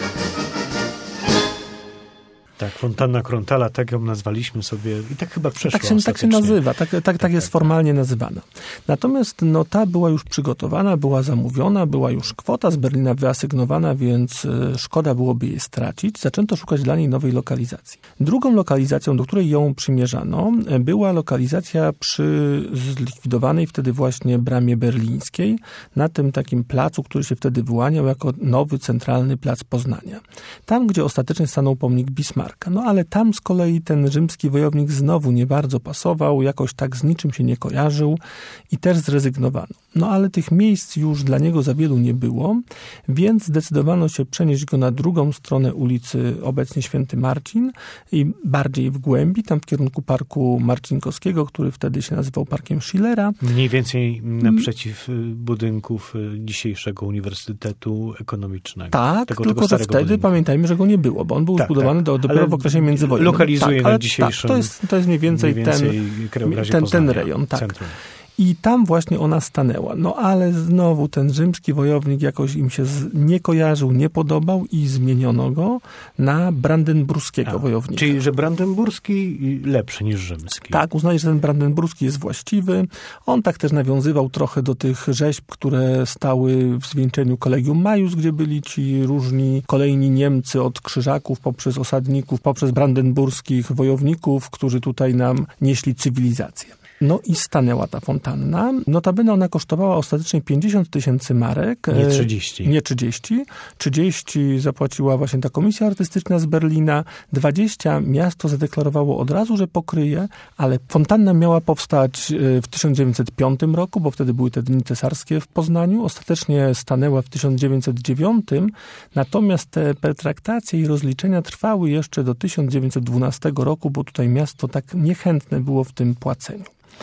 Tak, fontanna Kronthala, tak ją nazwaliśmy sobie i tak chyba przeszła tak się, tak się nazywa, tak, tak, tak, tak jest formalnie nazywana. Natomiast no, ta była już przygotowana, była zamówiona, była już kwota z Berlina wyasygnowana, więc szkoda byłoby jej stracić. Zaczęto szukać dla niej nowej lokalizacji. Drugą lokalizacją, do której ją przymierzano, była lokalizacja przy zlikwidowanej wtedy właśnie bramie berlińskiej, na tym takim placu, który się wtedy wyłaniał jako nowy centralny plac Poznania. Tam, gdzie ostatecznie stanął pomnik Bismarcka. No ale tam z kolei ten rzymski wojownik znowu nie bardzo pasował, jakoś tak z niczym się nie kojarzył i też zrezygnowano. No ale tych miejsc już dla niego za wielu nie było, więc zdecydowano się przenieść go na drugą stronę ulicy, obecnie Święty Marcin, i bardziej w głębi, tam w kierunku Parku Marcinkowskiego, który wtedy się nazywał Parkiem Schillera. Mniej więcej naprzeciw budynków dzisiejszego Uniwersytetu Ekonomicznego. Tak, tego, tylko tego że wtedy budynku. Pamiętajmy, że go nie było, bo on był tak, zbudowany tak, do, dopiero w okresie międzywojennym. Lokalizuje tak, na dzisiejszym tak, to, jest, to jest mniej więcej, mniej więcej ten, ten, ten rejon. Tak. Centrum. I tam właśnie ona stanęła. No ale znowu ten rzymski wojownik jakoś im się z, nie kojarzył, nie podobał i zmieniono go na brandenburskiego A, wojownika. Czyli, że brandenburski lepszy niż rzymski. Tak, uznali, że ten brandenburski jest właściwy. On tak też nawiązywał trochę do tych rzeźb, które stały w zwieńczeniu Collegium Maius, gdzie byli ci różni kolejni Niemcy od krzyżaków poprzez osadników, poprzez brandenburskich wojowników, którzy tutaj nam nieśli cywilizację. No i stanęła ta fontanna. Notabene ona kosztowała ostatecznie pięćdziesiąt tysięcy marek. Nie trzydzieści. Nie trzydzieści. trzydzieści zapłaciła właśnie ta komisja artystyczna z Berlina. dwadzieścia miasto zadeklarowało od razu, że pokryje, ale fontanna miała powstać w tysiąc dziewięćset piątym roku, bo wtedy były te dni cesarskie w Poznaniu. Ostatecznie stanęła w tysiąc dziewięćset dziewiątym, natomiast te pertraktacje i rozliczenia trwały jeszcze do tysiąc dziewięćset dwunastego roku, bo tutaj miasto tak niechętne było w tym płaceniu.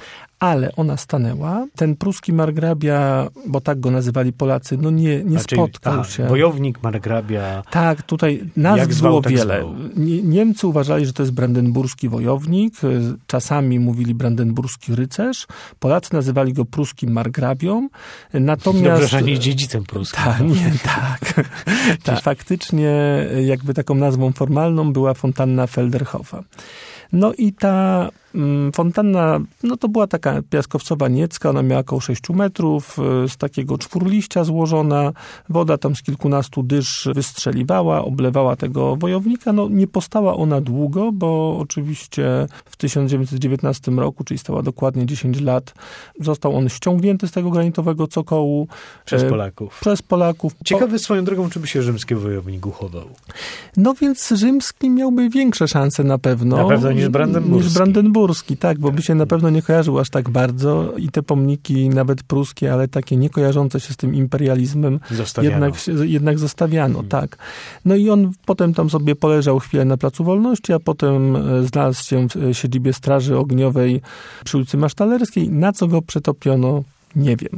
Ale ona stanęła. Ten pruski margrabia, bo tak go nazywali Polacy, no nie, nie znaczy, spotkał aha, się. Wojownik, margrabia. Tak, tutaj nazw było tak wiele. Zwał. Niemcy uważali, że to jest brandenburski wojownik. Czasami mówili brandenburski rycerz. Polacy nazywali go pruskim margrabią. Natomiast... Dobrze, że nie dziedzicem pruskim. Tak, nie, tak. tak. Faktycznie jakby taką nazwą formalną była fontanna Felderhofa. No i ta Fontanna, no to była taka piaskowcowa niecka, ona miała około sześciu metrów, z takiego czwórliścia złożona, woda tam z kilkunastu dysz wystrzeliwała, oblewała tego wojownika. No nie postała ona długo, bo oczywiście w tysiąc dziewięćset dziewiętnastym roku, czyli stała dokładnie dziesięć lat, został on ściągnięty z tego granitowego cokołu. Przez Polaków. Przez Polaków. Ciekawe swoją drogą, czy by się rzymski wojownik uchował. No więc rzymski miałby większe szanse na pewno. Na pewno niż brandenburski. Niż brandenburski, tak, bo by się na pewno nie kojarzył aż tak bardzo i te pomniki, nawet pruskie, ale takie nie kojarzące się z tym imperializmem, jednak, jednak zostawiano, hmm. tak. No i on potem tam sobie poleżał chwilę na Placu Wolności, a potem znalazł się w siedzibie Straży Ogniowej przy ulicy Masztalerskiej. Na co go przetopiono, nie wiem.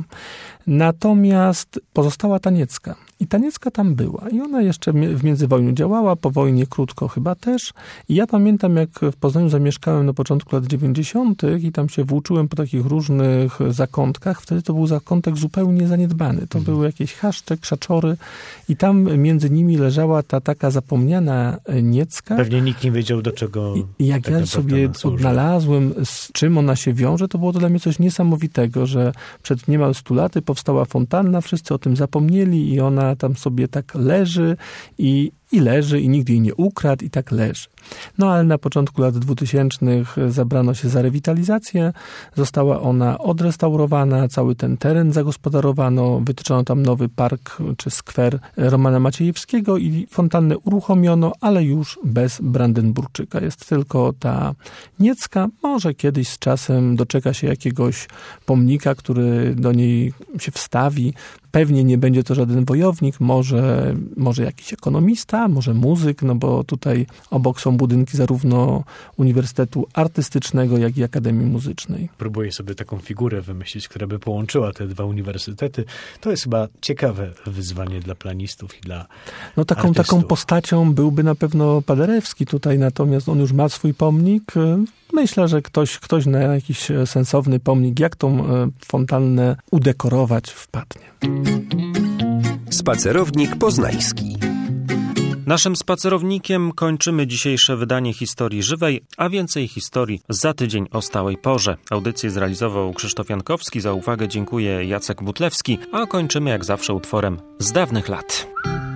Natomiast pozostała ta niecka. I ta niecka tam była. I ona jeszcze w międzywojniu działała, po wojnie krótko chyba też. I ja pamiętam, jak w Poznaniu zamieszkałem na początku lat dziewięćdziesiątych i tam się włóczyłem po takich różnych zakątkach. Wtedy to był zakątek zupełnie zaniedbany. To mhm. były jakieś chaszcze, krzaczory i tam między nimi leżała ta taka zapomniana niecka. Pewnie nikt nie wiedział, do czego. I jak ja sobie odnalazłem, z czym ona się wiąże, to było to dla mnie coś niesamowitego, że przed niemal stu laty powstała fontanna, wszyscy o tym zapomnieli i ona tam sobie tak leży i, i leży i nikt jej nie ukradł i tak leży. No ale na początku lat dwutysięcznych zabrano się za rewitalizację, została ona odrestaurowana, cały ten teren zagospodarowano, wytyczono tam nowy park czy skwer Romana Maciejewskiego i fontannę uruchomiono, ale już bez Brandenburczyka. Jest tylko ta niecka, może kiedyś z czasem doczeka się jakiegoś pomnika, który do niej się wstawi. Pewnie nie będzie to żaden wojownik, może, może jakiś ekonomista, może muzyk, no bo tutaj obok są budynki zarówno Uniwersytetu Artystycznego, jak i Akademii Muzycznej. Próbuję sobie taką figurę wymyślić, która by połączyła te dwa uniwersytety. To jest chyba ciekawe wyzwanie dla planistów i dla No taką, artystów. taką postacią byłby na pewno Paderewski tutaj, natomiast on już ma swój pomnik. Myślę, że ktoś, ktoś na jakiś sensowny pomnik, jak tą fontannę udekorować, wpadnie. Spacerownik poznański. Naszym spacerownikiem kończymy dzisiejsze wydanie Historii Żywej, a więcej historii za tydzień o stałej porze. Audycję zrealizował Krzysztof Jankowski, za uwagę dziękuję Jacek Butlewski, a kończymy jak zawsze utworem z dawnych lat.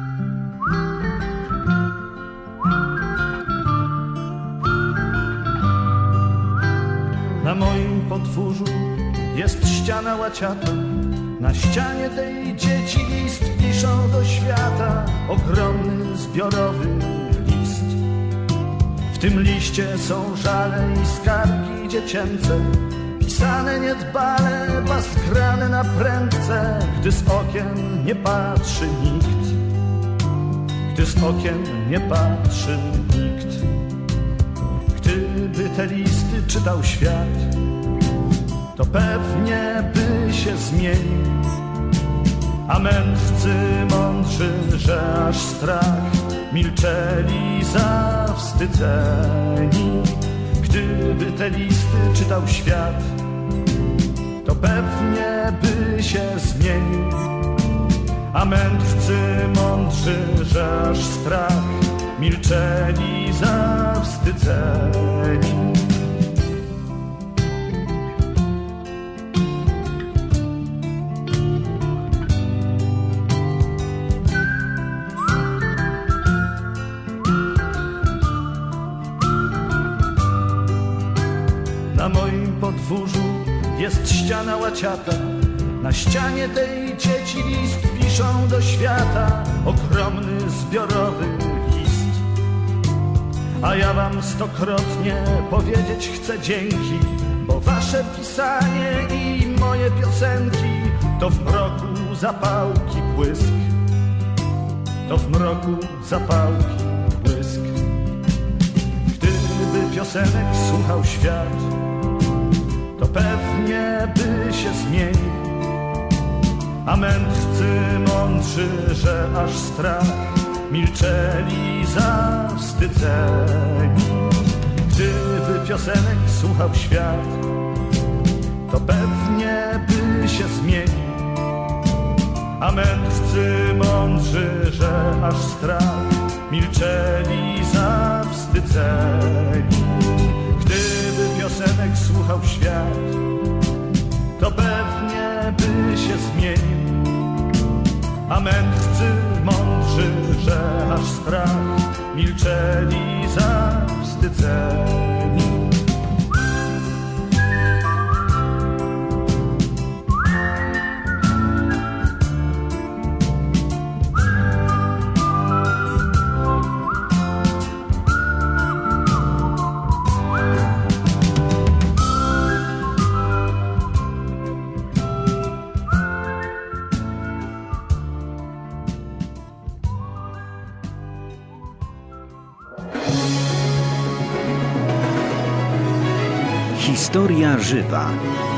Na moim podwórzu jest ściana łaciata. Na ścianie tej dzieci list piszą do świata. Ogromny, zbiorowy list. W tym liście są żale i skargi dziecięce, pisane niedbale, baskrane na prędce. Gdy z okien nie patrzy nikt, gdy z okien nie patrzy nikt. Gdyby te listy czytał świat, to pewnie by się zmienił. A mędrcy mądrzy, że aż strach, milczeli zawstydzeni. Gdyby te listy czytał świat, to pewnie by się zmienił. A mędrcy mądrzy, że aż strach, milczeli zawstydzeni. Na moim podwórzu jest ściana łaciata. Na ścianie tej dzieci list piszą do świata. Ogromny, zbiorowy list. A ja wam stokrotnie powiedzieć chcę dzięki, bo wasze pisanie i moje piosenki to w mroku zapałki błysk. To w mroku zapałki błysk. Gdyby piosenek słuchał świat, to pewnie by się zmienił. A mędrcy mądrzy, że aż strach, milczeli zawstydzeni. Gdyby piosenek słuchał świat, to pewnie by się zmienił. A mędrcy mądrzy, że aż strach, milczeli zawstydzeni. Gdyby piosenek słuchał świat, to pewnie by się zmienił. A mędrcy mądrzy, że aż strach, milczeli zawstydzeni. Historia żywa.